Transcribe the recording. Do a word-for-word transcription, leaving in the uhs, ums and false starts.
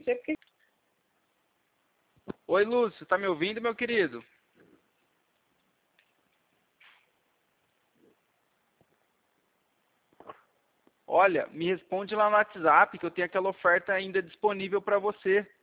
sei porque... Oi, Lúcio, tá me ouvindo, meu querido? Olha, me responde lá no WhatsApp que eu tenho aquela oferta ainda disponível para você.